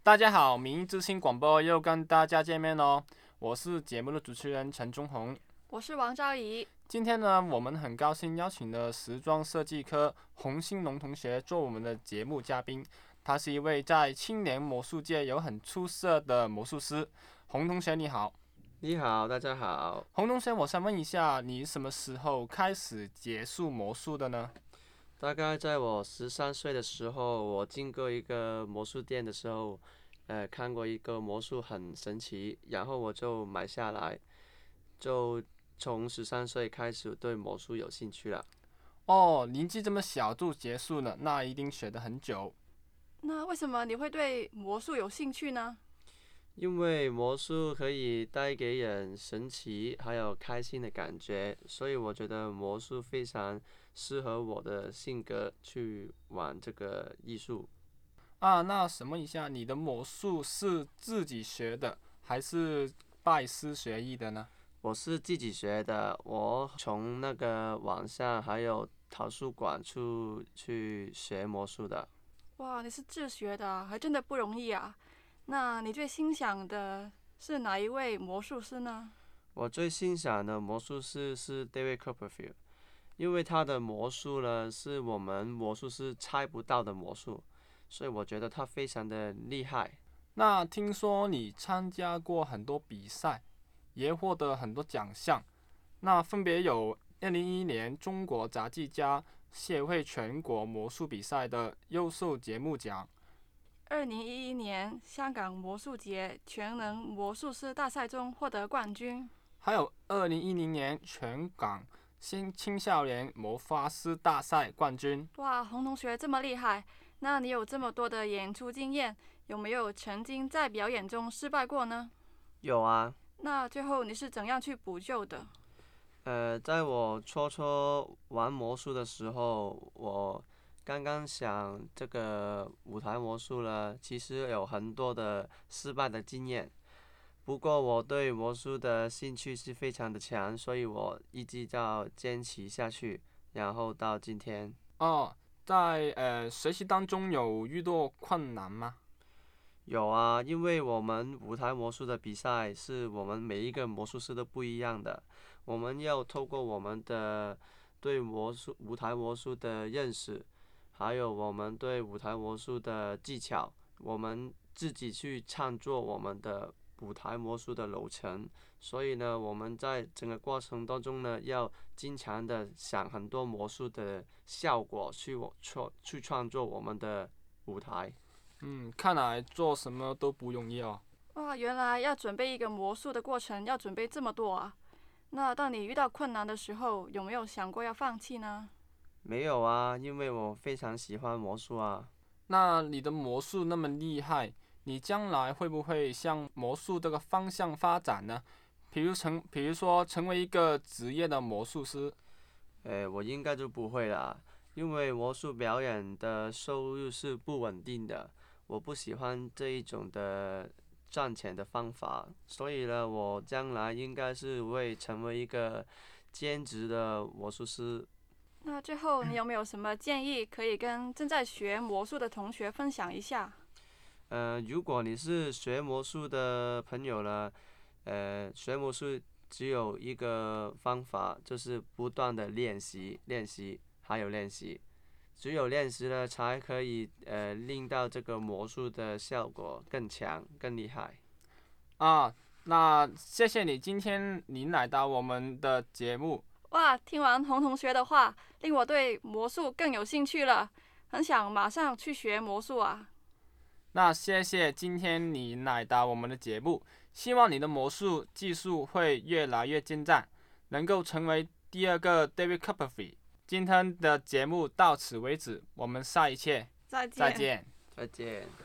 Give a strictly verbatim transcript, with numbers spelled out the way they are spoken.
大家好，明日之星广播又跟大家见面喽，我是节目的主持人陈忠宏。 我是王昭仪。 今天呢，我们很高兴邀请了时装设计科洪兴龙同学做我们的节目嘉宾。他是一位在青年魔术界有很出色的魔术师。洪同学你好。 你好，大家好。 洪同学，我想问一下，你什么时候开始接触魔术的呢？ 大概在我十三岁的时候，我经过一个魔术店的时候，呃，看过一个魔术很神奇，然后我就买下来，就从十三岁开始对魔术有兴趣了。 哦，年纪这么小就结束了，那一定学得很久。 那为什么你会对魔术有兴趣呢？ 因为魔术可以带给人神奇还有开心的感觉，所以我觉得魔术非常适合我的性格去玩这个艺术。 啊，那什么一下，你的魔术是自己学的，还是拜师学艺的呢？ 我是自己学的，我从那个网上还有图书馆去去学魔术的。 哇，你是自学的啊，还真的不容易啊。那你最欣赏的是哪一位魔术师呢？ 我最欣赏的魔术师是 David Copperfield， 因为他的魔术呢是我们魔术师猜不到的魔术，所以我觉得他非常的厉害。 那听说你参加过很多比赛，也获得很多奖项，那分别有二零一一年中国杂技家协会全国魔术比赛的优秀节目奖， 二零一一年香港魔术节全能魔术师大赛中获得冠军， 还有二零一零年全港新青少年魔法师大赛冠军。 哇，洪同学这么厉害，那你有这么多的演出经验，有没有曾经在表演中失败过呢？ 有啊。 那最后你是怎样去补救的？ 呃，在我初初玩魔术的时候，我刚刚想这个舞台魔术呢，其实有很多的失败的经验。不过我对魔术的兴趣是非常的强，所以我一直要坚持下去，然后到今天。 哦，在呃学习当中有遇到困难吗？ 有啊，因为我们舞台魔术的比赛是我们每一个魔术师都不一样的，我们要透过我们的对魔术舞台魔术的认识，还有我们对舞台魔术的技巧，我们自己去创作我们的舞台魔术的流程。所以呢，我们在整个过程当中呢，要经常的想很多魔术的效果去我创去创作我们的舞台。 嗯，看来做什么都不容易哦。 哇，原来要准备一个魔术的过程要准备这么多啊！那当你遇到困难的时候，有没有想过要放弃呢？ 没有啊，因为我非常喜欢魔术啊。 那你的魔术那么厉害，你将来会不会向魔术这个方向发展呢？比如成，比如说成为一个职业的魔术师。 诶，我应该就不会啦，因为魔术表演的收入是不稳定的，我不喜欢这一种的赚钱的方法，所以呢，我将来应该是会成为一个兼职的魔术师。 那最后你有没有什么建议可以跟正在学魔术的同学分享一下？ 呃，如果你是学魔术的朋友呢，呃，学魔术只有一个方法，就是不断的练习、练习，还有练习。只有练习了，才可以呃令到这个魔术的效果更强、更厉害。 啊，那谢谢你今天您来到我们的节目。 哇，听完洪同学的话，令我对魔术更有兴趣了，很想马上去学魔术啊！ 那谢谢今天你来到我们的节目，希望你的魔术技术会越来越精湛，能够成为第二个 David Copperfield。今天的节目到此为止，我们下一期再见。 再见。 再见。